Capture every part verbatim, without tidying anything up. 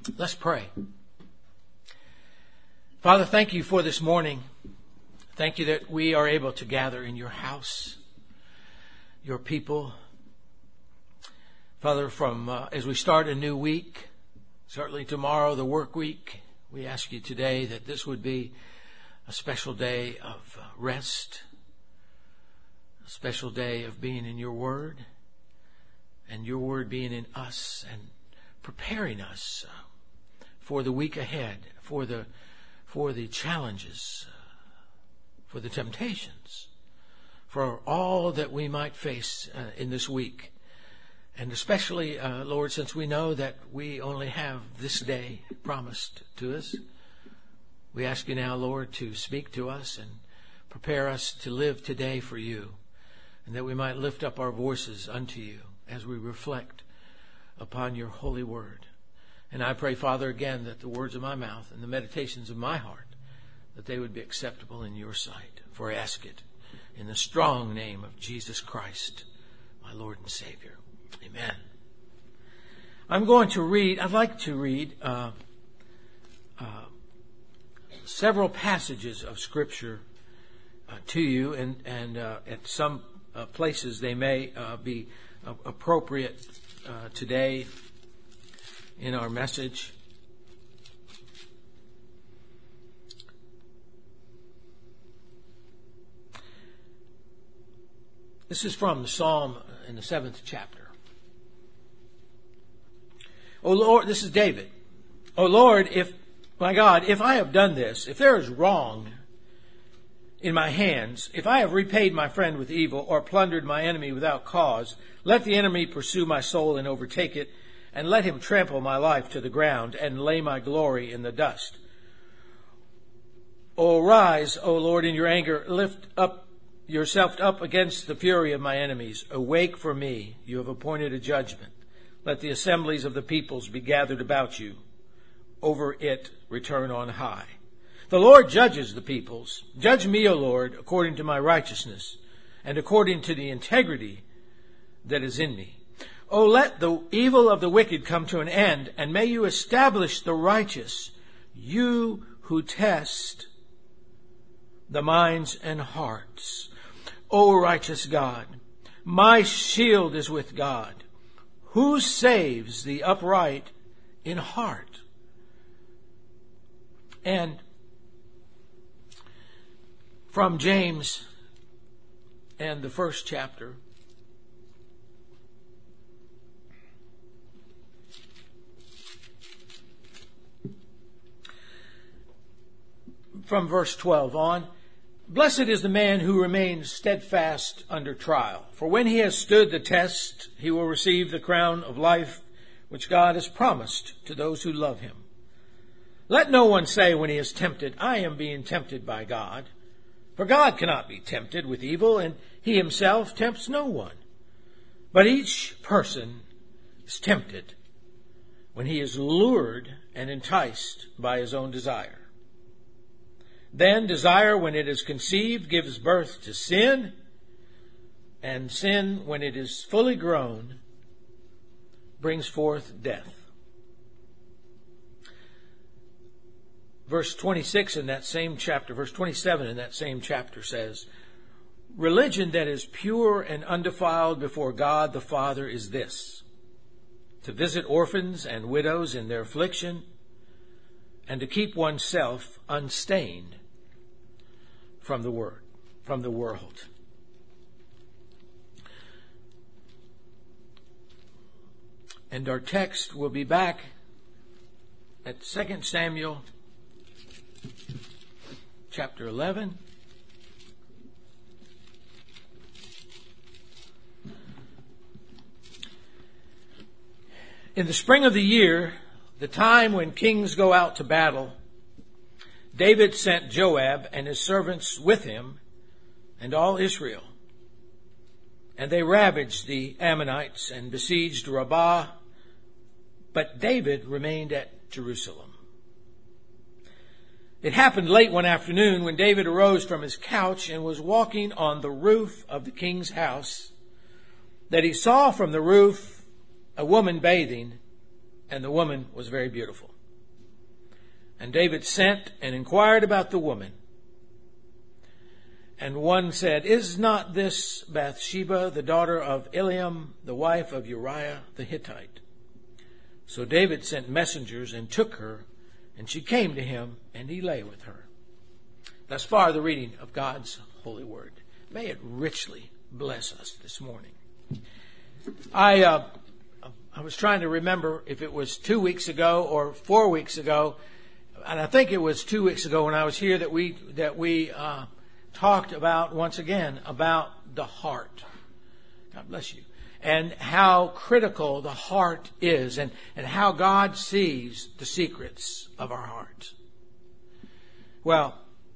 Let's pray. Father, thank you for this morning. Thank you that we are able to gather in your house, your people. Father, from uh, as we start a new week, certainly tomorrow, the work week, we ask you today that this would be a special day of rest, a special day of being in your word, and your word being in us and preparing us uh, for the week ahead, for the for the challenges, uh, for the temptations, for all that we might face uh, in this week. And especially, uh, Lord, since we know that we only have this day promised to us, we ask you now, Lord, to speak to us and prepare us to live today for you, and that we might lift up our voices unto you as we reflect upon your holy word. And I pray, Father, again, that the words of my mouth and the meditations of my heart, that they would be acceptable in your sight. For I ask it in the strong name of Jesus Christ, my Lord and Savior. Amen. I'm going to read, I'd like to read uh, uh, several passages of Scripture uh, to you, and, and uh, at some uh, places they may uh, be uh, appropriate uh, today in our message. This is from the Psalm in the seventh chapter. O Lord, this is David. O Lord, if, my God, if I have done this, if there is wrong in my hands, if I have repaid my friend with evil or plundered my enemy without cause, let the enemy pursue my soul and overtake it, and let him trample my life to the ground and lay my glory in the dust. O rise, O Lord, in your anger, lift up yourself up against the fury of my enemies. Awake for me, you have appointed a judgment. Let the assemblies of the peoples be gathered about you. Over it return on high. The Lord judges the peoples. Judge me, O Lord, according to my righteousness and according to the integrity that is in me. O let the evil of the wicked come to an end, and may you establish the righteous, you who test the minds and hearts. O righteous God, my shield is with God, who saves the upright in heart. And from James and the first chapter, from verse twelve on, blessed is the man who remains steadfast under trial. For when he has stood the test, he will receive the crown of life which God has promised to those who love him. Let no one say when he is tempted, I am being tempted by God. For God cannot be tempted with evil, and he himself tempts no one. But each person is tempted when he is lured and enticed by his own desire. Then desire, when it is conceived, gives birth to sin, and sin, when it is fully grown, brings forth death. Verse twenty-six in that same chapter, verse twenty-seven in that same chapter says, religion that is pure and undefiled before God the Father is this, to visit orphans and widows in their affliction, and to keep oneself unstained from the word, from the world. And our text will be back at Second Samuel chapter eleven. In the spring of the year, the time when kings go out to battle, David sent Joab and his servants with him and all Israel. And they ravaged the Ammonites and besieged Rabbah, but David remained at Jerusalem. It happened late one afternoon when David arose from his couch and was walking on the roof of the king's house, that he saw from the roof a woman bathing, and the woman was very beautiful. And David sent and inquired about the woman. And one said, "Is not this Bathsheba, the daughter of Eliam, the wife of Uriah the Hittite?" So David sent messengers and took her, and she came to him, and he lay with her. Thus far the reading of God's holy word. May it richly bless us this morning. I uh, I was trying to remember if it was two weeks ago or four weeks ago, and I think it was two weeks ago when I was here that we that we uh, talked about once again about the heart. God bless you. And how critical the heart is, and, and how God sees the secrets of our hearts. Well,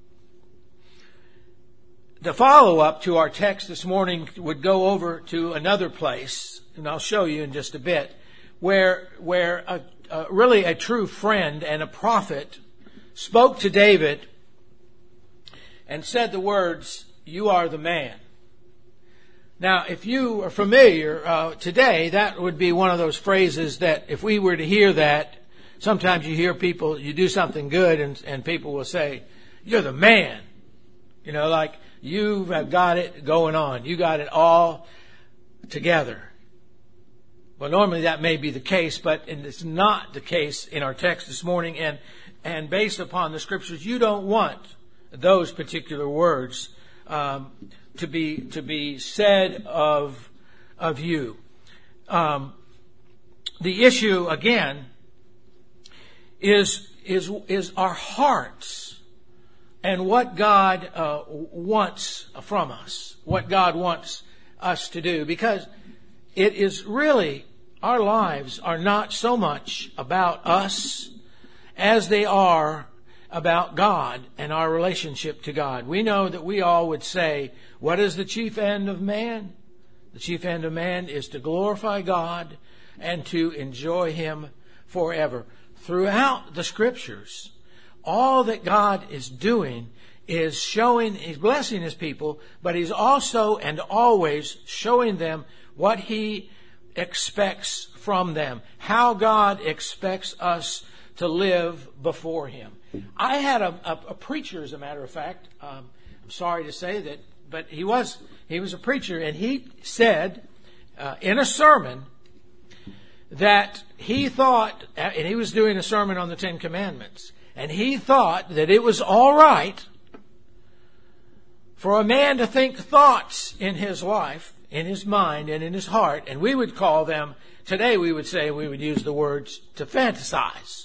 the follow-up to our text this morning would go over to another place, and I'll show you in just a bit, where where a, a, really a true friend and a prophet spoke to David and said the words, "You are the man." Now, if you are familiar uh, today, that would be one of those phrases that if we were to hear that, sometimes you hear people, you do something good and, and people will say, "You're the man." You know, like, you have got it going on. You got it all together. Well, normally that may be the case, but it's not the case in our text this morning. And, and based upon the scriptures, you don't want those particular words um, to be to be said of of you. Um, the issue again is is is our hearts and what God uh, wants from us, what God wants us to do, because it is really, our lives are not so much about us as they are about God and our relationship to God. We know that we all would say, what is the chief end of man? The chief end of man is to glorify God and to enjoy Him forever. Throughout the scriptures, all that God is doing is showing, He's blessing His people, but He's also and always showing them what He expects from them, how God expects us to live before Him. I had a, a, a preacher, as a matter of fact, um, I'm sorry to say that, but he was he was a preacher, and he said uh, in a sermon that he thought, and he was doing a sermon on the Ten Commandments, and he thought that it was all right for a man to think thoughts in his life, in his mind, and in his heart, and we would call them, today we would say, we would use the words to fantasize.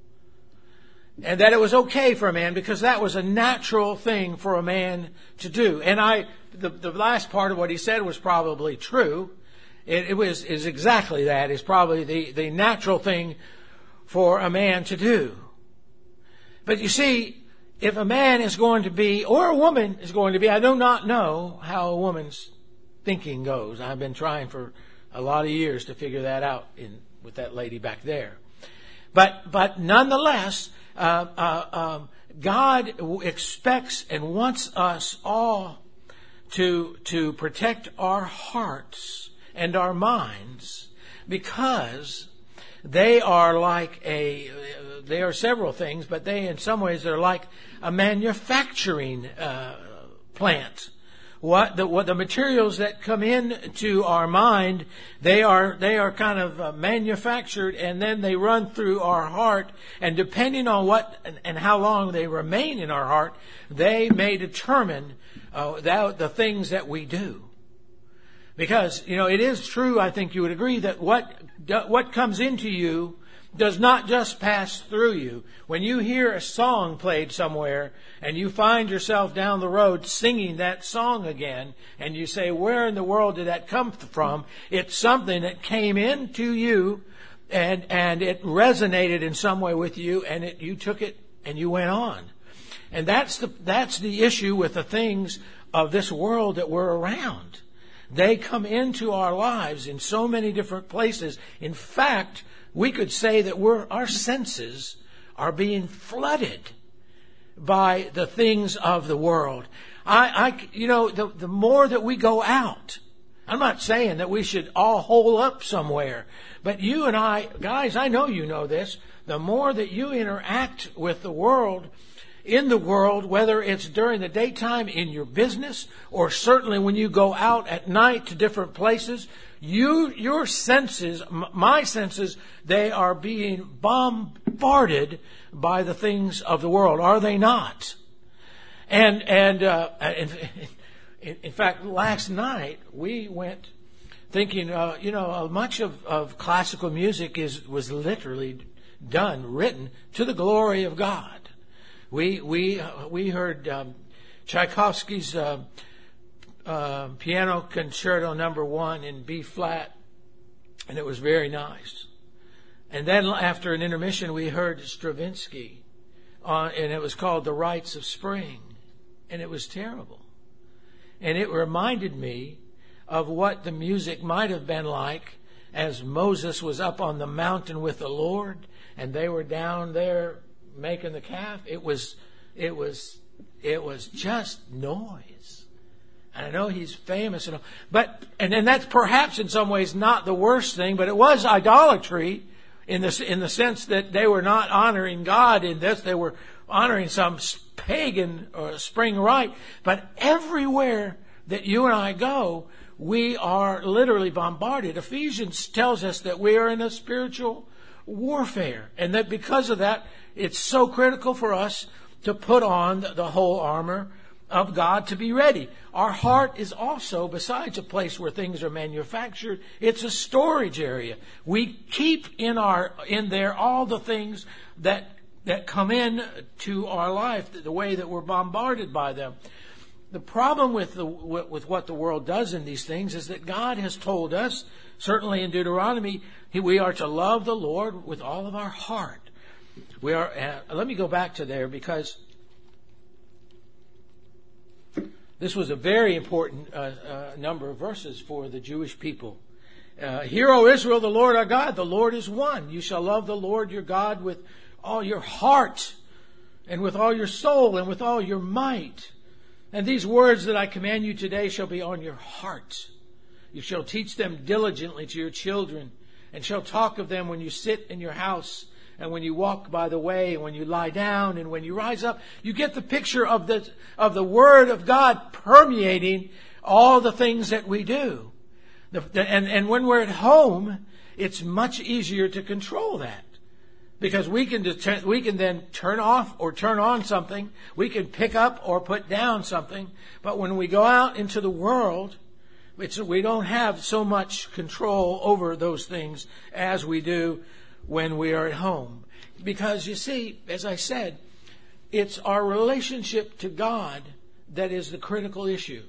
And that it was okay for a man because that was a natural thing for a man to do. And I, the, the last part of what he said was probably true. It, it was, is exactly that, is probably the, the natural thing for a man to do. But you see, if a man is going to be, or a woman is going to be, I do not know how a woman's thinking goes. I've been trying for a lot of years to figure that out in, with that lady back there. But, but nonetheless, uh, uh, um, God expects and wants us all to, to protect our hearts and our minds, because they are like a, they are several things, but they in some ways are like a manufacturing uh, plant. What the what the materials that come into our mind, they are they are kind of uh, manufactured, and then they run through our heart, and depending on what and, and how long they remain in our heart, they may determine uh, that, the things that we do. Because, you know, it is true, I think you would agree, that what what comes into you does not just pass through you. When you hear a song played somewhere and you find yourself down the road singing that song again, and you say, where in the world did that come from? It's something that came into you and and it resonated in some way with you, and it, you took it and you went on. And that's the that's the issue with the things of this world that we're around. They come into our lives in so many different places. In fact, we could say that we're, our senses are being flooded by the things of the world. I, I you know, the, the more that we go out, I'm not saying that we should all hole up somewhere, but you and I, guys, I know you know this. the more that you interact with the world, in the world, whether it's during the daytime in your business or certainly when you go out at night to different places, you, your senses, my senses, they are being bombarded by the things of the world, are they not? And and uh, in, in, in fact, last night we went thinking, uh, you know, much of, of classical music is was literally done, written to the glory of God. We we uh, we heard um, Tchaikovsky's uh, uh, Piano Concerto Number One in B flat, and it was very nice. And then after an intermission, we heard Stravinsky, on, and it was called The Rites of Spring, and it was terrible. And it reminded me of what the music might have been like as Moses was up on the mountain with the Lord, and they were down there making the calf. It was, it was, it was just noise. And I know he's famous and all, but and and that's perhaps in some ways not the worst thing, but it was idolatry in this in the sense that they were not honoring God in this; they were honoring some pagan or spring rite. But everywhere that you and I go, we are literally bombarded. Ephesians tells us that we are in a spiritual warfare, and that because of that, it's so critical for us to put on the whole armor of God to be ready. Our heart is also, besides a place where things are manufactured, it's a storage area. We keep in our in there all the things that that come in to our life, the way that we're bombarded by them. The problem with the with what the world does in these things is that God has told us, certainly in Deuteronomy, we are to love the Lord with all of our heart. We are. Uh, let me go back to there, because this was a very important uh, uh, number of verses for the Jewish people. Uh, Hear, O Israel, the Lord our God, the Lord is one. You shall love the Lord your God with all your heart and with all your soul and with all your might. And these words that I command you today shall be on your heart. You shall teach them diligently to your children, and shall talk of them when you sit in your house, and when you walk by the way, and when you lie down, and when you rise up. You get the picture of the of the Word of God permeating all the things that we do. The, the, and, and when we're at home, it's much easier to control that. Because we can det- we can then turn off or turn on something. We can pick up or put down something. But when we go out into the world, it's, we don't have so much control over those things as we do when we are at home. Because you see, as I said, it's our relationship to God that is the critical issue.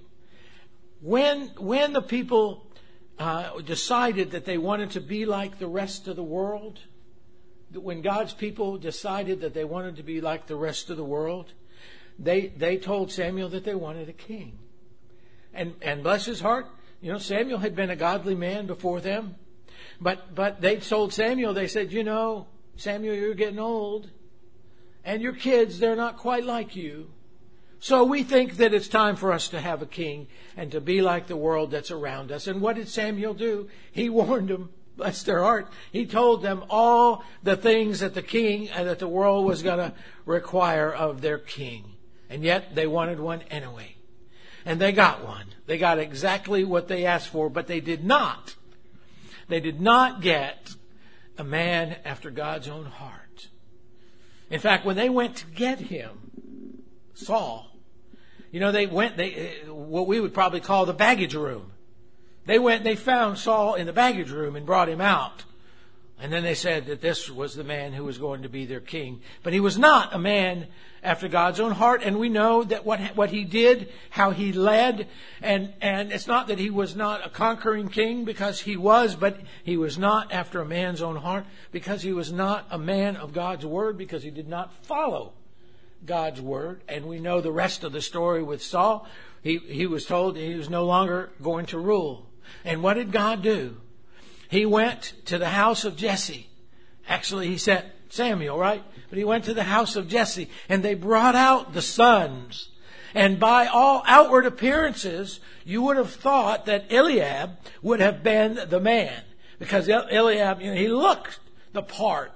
When when the people uh, decided that they wanted to be like the rest of the world, when God's people decided that they wanted to be like the rest of the world, they they told Samuel that they wanted a king. And and bless his heart, you know, Samuel had been a godly man before them. But but they told Samuel, they said, you know, Samuel, you're getting old. And your kids, they're not quite like you. So we think that it's time for us to have a king and to be like the world that's around us. And what did Samuel do? He warned them. Bless their heart. He told them all the things that the king and that the world was going to require of their king. And yet they wanted one anyway. And they got one. They got exactly what they asked for, but they did not. They did not get a man after God's own heart. In fact, when they went to get him, Saul, you know, they went, they what we would probably call the baggage room. They went, they found Saul in the baggage room and brought him out. And then they said that this was the man who was going to be their king. But he was not a man after God's own heart. And we know that what what he did, how he led. And, and it's not that he was not a conquering king, because he was, but he was not after a man's own heart, because he was not a man of God's word, because he did not follow God's word. And we know the rest of the story with Saul. He, he was told he was no longer going to rule. And what did God do? He went to the house of Jesse. Actually, he sent Samuel, right? But he went to the house of Jesse, and they brought out the sons. And by all outward appearances, you would have thought that Eliab would have been the man. Because Eliab, you know, he looked the part.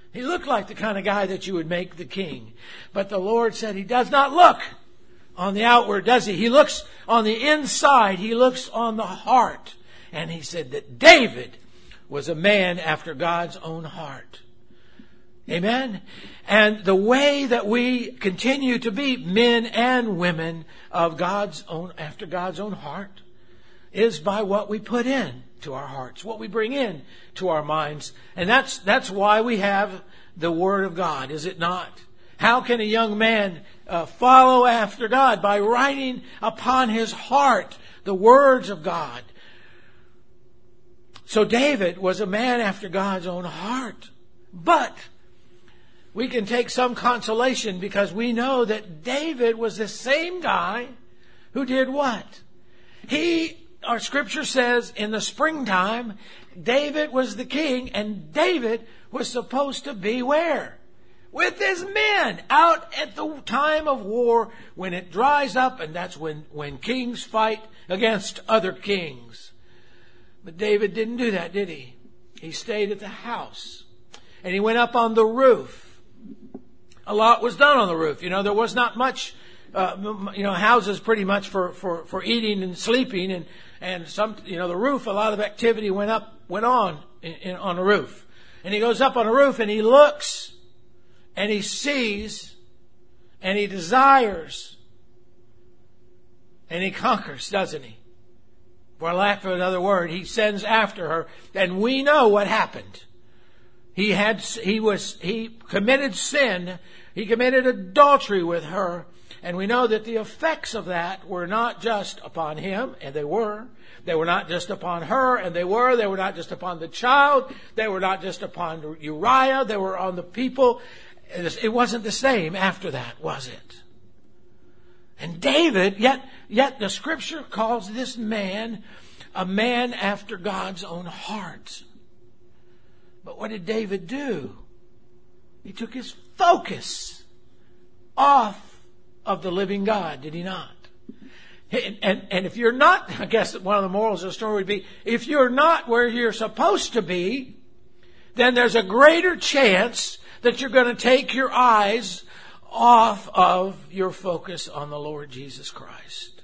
He looked like the kind of guy that you would make the king. But the Lord said he does not look on the outward, does he? He looks on the inside. He looks on the heart. And he said that David was a man after God's own heart. Amen? And the way that we continue to be men and women of God's own, after God's own heart, is by what we put in to our hearts, what we bring in to our minds. And that's, that's why we have the Word of God, is it not? How can a young man uh, follow after God? By writing upon his heart the words of God. So David was a man after God's own heart. But we can take some consolation because we know that David was the same guy who did what? He, our scripture says, in the springtime, David was the king, and David was supposed to be where? With his men out at the time of war when it dries up, and that's when, when kings fight against other kings. But David didn't do that, did he? He stayed at the house. And he went up on the roof. A lot was done on the roof. You know, there was not much, uh, you know, houses pretty much for, for, for eating and sleeping. And, and some, you know, the roof, a lot of activity went up, went on in, in, on the roof. And he goes up on the roof and he looks and he sees and he desires and he conquers, doesn't he? For lack of another word, he sends after her, and we know what happened. He had, he was, he committed sin. He committed adultery with her, and we know that the effects of that were not just upon him, and they were. They were not just upon her, and they were. They were not just upon the child. They were not just upon Uriah. They were on the people. It wasn't the same after that, was it? And David, yet, yet the scripture calls this man a man after God's own heart. But what did David do? He took his focus off of the living God, did he not? And, and, and if you're not, I guess one of the morals of the story would be, if you're not where you're supposed to be, then there's a greater chance that you're going to take your eyes off of your focus on the Lord Jesus Christ.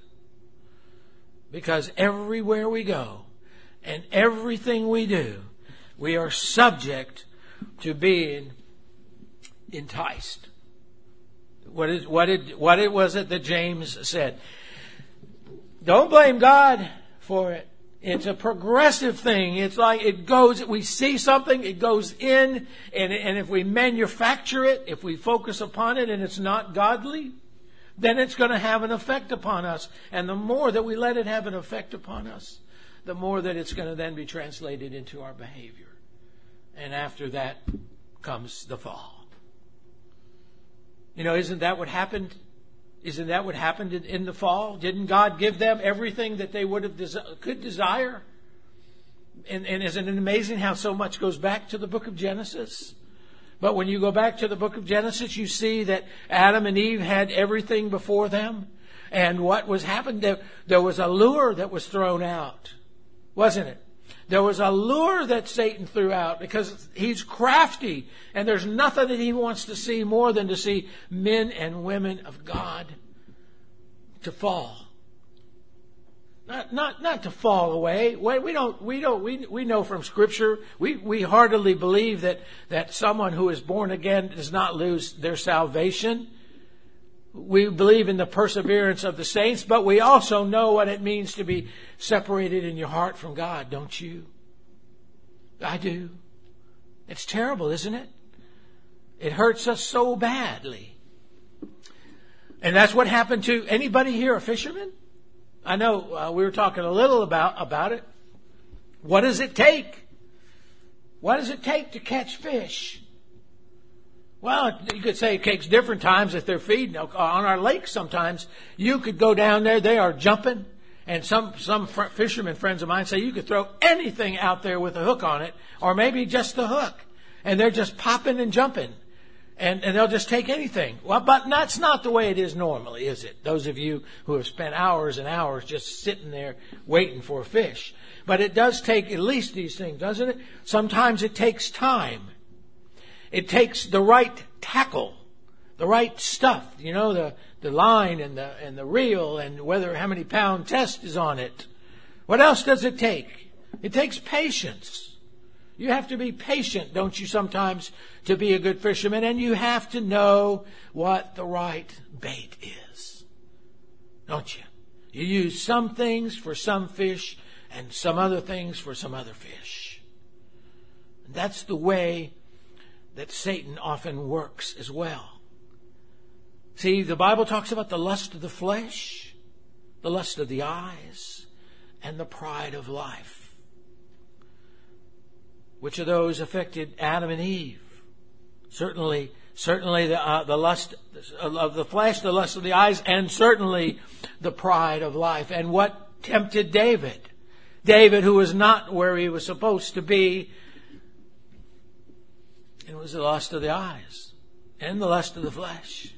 Because everywhere we go and everything we do, we are subject to being enticed. What is, what did, what it was it that James said? Don't blame God for it. It's a progressive thing. It's like it goes, we see something, it goes in, and, and if we manufacture it, if we focus upon it and it's not godly, then it's going to have an effect upon us. And the more that we let it have an effect upon us, the more that it's going to then be translated into our behavior. And after that comes the fall. You know, isn't that what happened? Isn't that what happened in, in the fall? Didn't God give them everything that they would have desi- could desire? And, and isn't it amazing how so much goes back to the book of Genesis? But when you go back to the book of Genesis, you see that Adam and Eve had everything before them. And what was happened, there, there was a lure that was thrown out, wasn't it? There was a lure that Satan threw out because he's crafty and there's nothing that he wants to see more than to see men and women of God to fall. Not, not, not to fall away. We don't, we don't, we, we know from Scripture, we, we heartily believe that, that someone who is born again does not lose their salvation. We believe in the perseverance of the saints, but we also know what it means to be separated in your heart from God, don't you? I do. It's terrible, isn't it? It hurts us so badly. And that's what happened to anybody here, a fisherman? I know uh, we were talking a little about, about it. What does it take? What does it take to catch fish? Well, you could say it takes different times if they're feeding. On our lake sometimes, you could go down there, they are jumping. And some, some fr- fishermen friends of mine say you could throw anything out there with a hook on it, or maybe just the hook. And they're just popping and jumping. And, and they'll just take anything. Well, but that's not the way it is normally, is it? Those of you who have spent hours and hours just sitting there waiting for a fish. But it does take at least these things, doesn't it? Sometimes it takes time. It takes the right tackle, the right stuff, you know, the, the line and the, and the reel and whether how many pound test is on it. What else does it take? It takes patience. You have to be patient, don't you, sometimes, to be a good fisherman, and you have to know what the right bait is. Don't you? You use some things for some fish and some other things for some other fish. And that's the way that Satan often works as well. See, the Bible talks about the lust of the flesh, the lust of the eyes, and the pride of life. Which of those affected Adam and Eve? Certainly, certainly the, uh, the lust of the flesh, the lust of the eyes, and certainly the pride of life. And what tempted David? David, who was not where he was supposed to be, it was the lust of the eyes and the lust of the flesh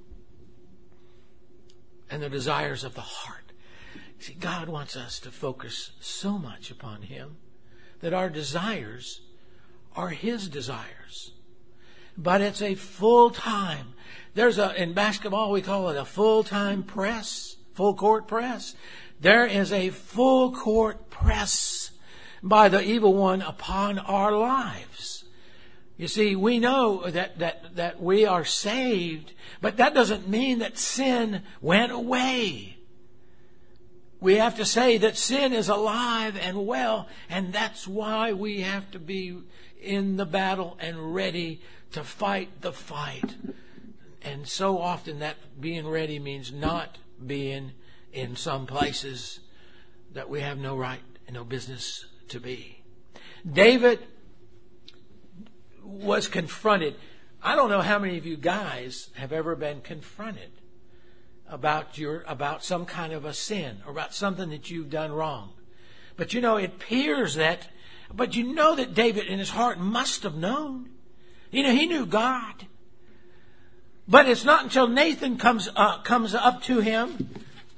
and the desires of the heart. See, God wants us to focus so much upon Him that our desires are His desires. But it's a full-time. There's a, in basketball we call it a full-time press, full court press. There is a full court press by the evil one upon our lives. You see, we know that, that, that we are saved, but that doesn't mean that sin went away. We have to say that sin is alive and well, and that's why we have to be in the battle and ready to fight the fight. And so often that being ready means not being in some places that we have no right and no business to be. David was confronted. I don't know how many of you guys have ever been confronted about your about some kind of a sin or about something that you've done wrong. But you know, it appears that, but you know that David in his heart must have known. You know, he knew God. But it's not until Nathan comes uh, comes up to him.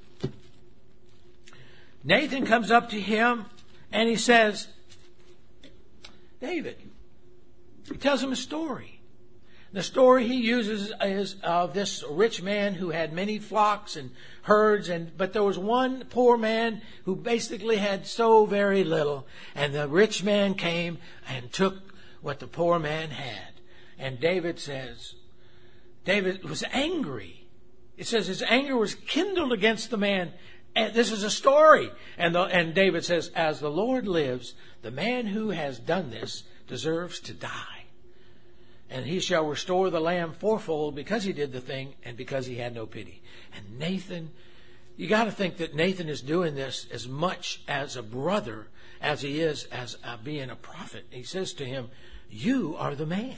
Nathan comes up to him and he says, David, he tells him a story. The story he uses is of this rich man who had many flocks and herds, and but there was one poor man who basically had so very little. And the rich man came and took what the poor man had. And David says, David was angry. It says his anger was kindled against the man. And this is a story. And, the, and David says, as the Lord lives, the man who has done this deserves to die. And he shall restore the lamb fourfold because he did the thing and because he had no pity. And Nathan, you got to think that Nathan is doing this as much as a brother as he is as uh, being a prophet. He says to him, you are the man.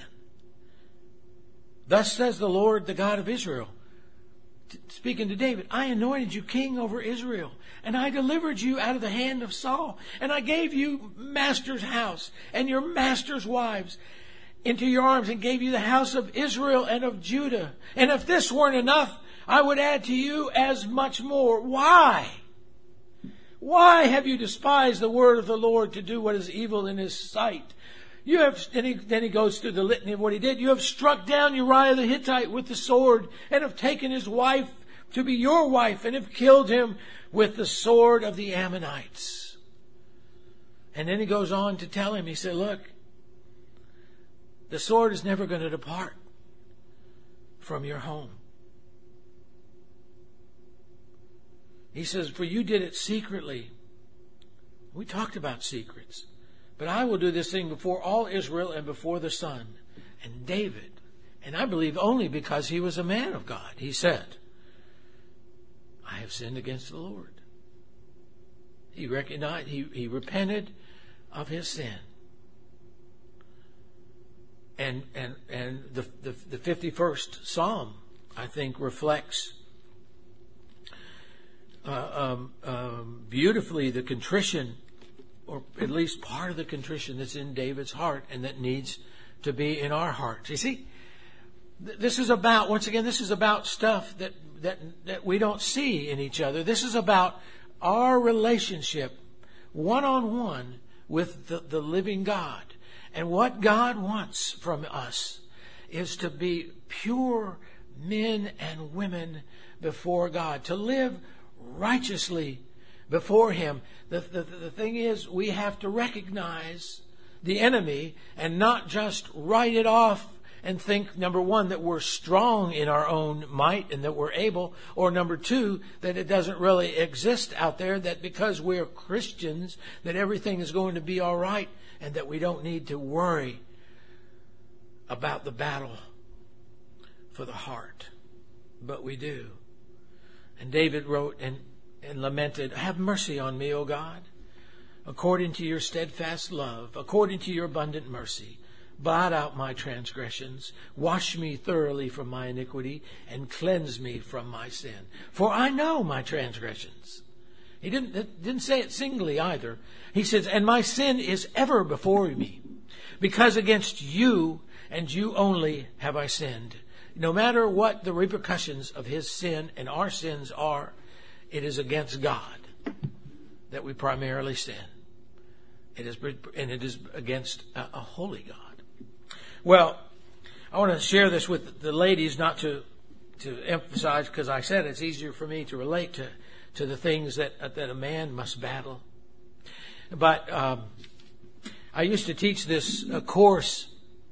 Thus says the Lord, the God of Israel, t- speaking to David, I anointed you king over Israel, and I delivered you out of the hand of Saul, and I gave you master's house and your master's wives into your arms, and gave you the house of Israel and of Judah. And if this weren't enough, I would add to you as much more. Why? Why have you despised the word of the Lord to do what is evil in His sight? You have, then he, then he goes through the litany of what he did. You have struck down Uriah the Hittite with the sword, and have taken his wife to be your wife, and have killed him with the sword of the Ammonites. And then he goes on to tell him, he said, look, the sword is never going to depart from your home. He says, for you did it secretly. We talked about secrets. But I will do this thing before all Israel and before the sun. And David, and I believe only because he was a man of God, he said, I have sinned against the Lord. He recognized, he, he repented of his sin. And and and the, the the fifty-first Psalm, I think, reflects uh, um, um, beautifully the contrition, or at least part of the contrition that's in David's heart and that needs to be in our hearts. You see, th- this is about, once again, this is about stuff that, that, that we don't see in each other. This is about our relationship one-on-one with the, the living God. And what God wants from us is to be pure men and women before God, to live righteously before Him. The, the, the thing is, we have to recognize the enemy and not just write it off and think, number one, that we're strong in our own might and that we're able, or number two, that it doesn't really exist out there, that because we're Christians, that everything is going to be all right and that we don't need to worry about the battle for the heart. But we do. And David wrote and, and lamented, "Have mercy on me, O God, according to your steadfast love, according to your abundant mercy. Blot out my transgressions, wash me thoroughly from my iniquity, and cleanse me from my sin. For I know my transgressions." He didn't, didn't say it singly either. He says, "And my sin is ever before me, because against you and you only have I sinned." No matter what the repercussions of his sin and our sins are, it is against God that we primarily sin. It is, and it is against a, a holy God. Well, I want to share this with the ladies, not to to emphasize, because I said it's easier for me to relate to, to the things that that a man must battle. But um, I used to teach this uh, course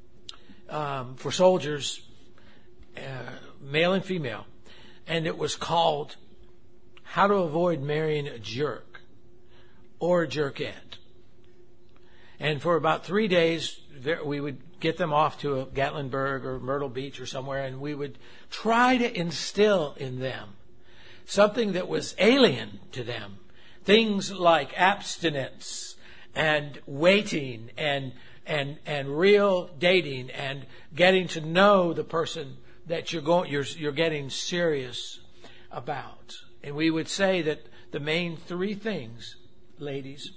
um, for soldiers, uh, male and female, and it was called "How to Avoid Marrying a Jerk or a Jerkette." And for about three days, we would get them off to a Gatlinburg or Myrtle Beach or somewhere, and we would try to instill in them something that was alien to them. Things like abstinence and waiting and and and real dating and getting to know the person that you're going you're you're getting serious about. And we would say that the main three things, ladies,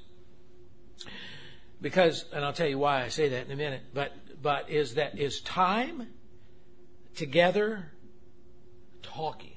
because, and I'll tell you why I say that in a minute, but but is that is time together talking.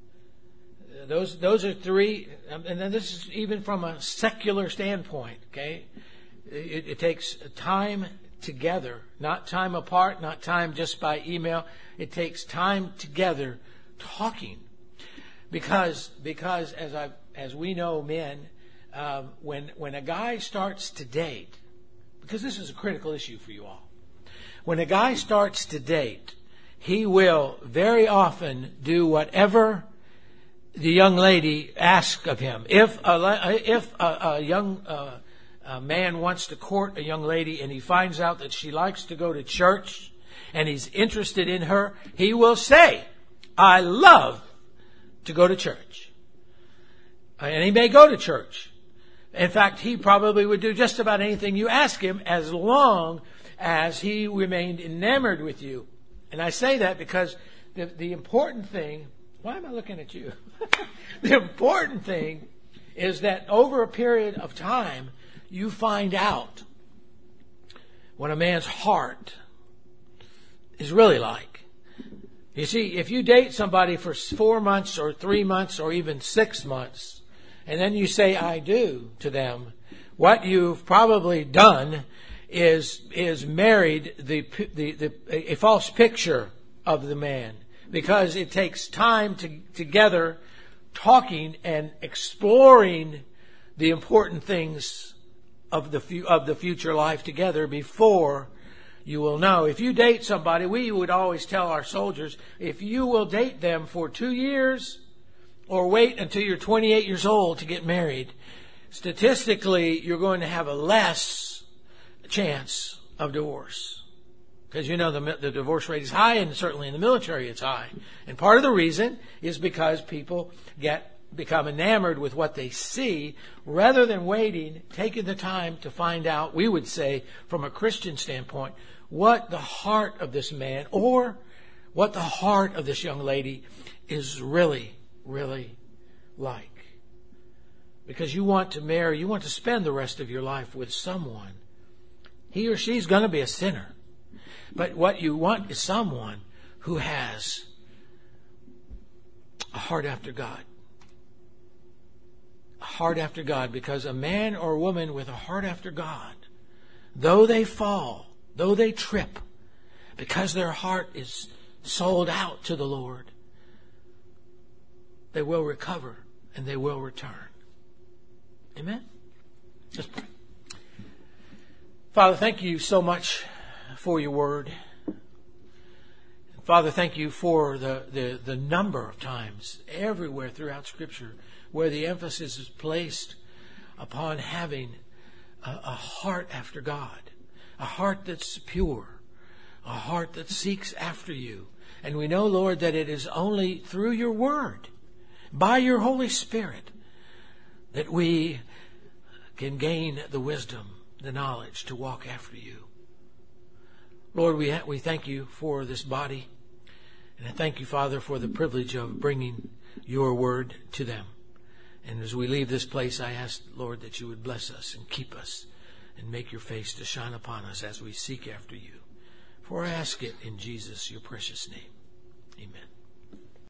Those those are three, and then this is even from a secular standpoint, okay? It, it takes time together, not time apart, not time just by email. It takes time together talking. Because because as I as we know, men, um, when when a guy starts to date, because this is a critical issue for you all. When a guy starts to date, he will very often do whatever the young lady asks of him. If a, if a, a young uh, a man wants to court a young lady and he finds out that she likes to go to church and he's interested in her, he will say, "I love to go to church." And he may go to church. In fact, he probably would do just about anything you ask him as long as he remained enamored with you. And I say that because the, the important thing, why am I looking at you? The important thing is that over a period of time, you find out what a man's heart is really like. You see, if you date somebody for four months or three months or even six months, and then you say "I do" to them, what you've probably done is is married the, the the a false picture of the man, because it takes time to together talking and exploring the important things of the of the future life together before you will know. If you date somebody, we would always tell our soldiers, if you will date them for two years or wait until you're twenty-eight years old to get married, statistically, you're going to have a less chance of divorce. Because you know the, the divorce rate is high, and certainly in the military it's high. And part of the reason is because people get become enamored with what they see rather than waiting, taking the time to find out, we would say, from a Christian standpoint, what the heart of this man or what the heart of this young lady is really, really like. Because you want to marry, you want to spend the rest of your life with someone. He or she's going to be a sinner. But what you want is someone who has a heart after God. A heart after God, because a man or a woman with a heart after God, though they fall, though they trip, because their heart is sold out to the Lord, they will recover and they will return. Amen? Let's pray. Father, thank you so much for your word. Father, thank you for the, the, the number of times everywhere throughout Scripture where the emphasis is placed upon having a, a heart after God, a heart that's pure, a heart that seeks after you. And we know, Lord, that it is only through your word, by your Holy Spirit, that we can gain the wisdom, the knowledge to walk after you. Lord, we ha- we thank you for this body. And I thank you, Father, for the privilege of bringing your word to them. And as we leave this place, I ask, Lord, that you would bless us and keep us and make your face to shine upon us as we seek after you. For I ask it in Jesus, your precious name. Amen.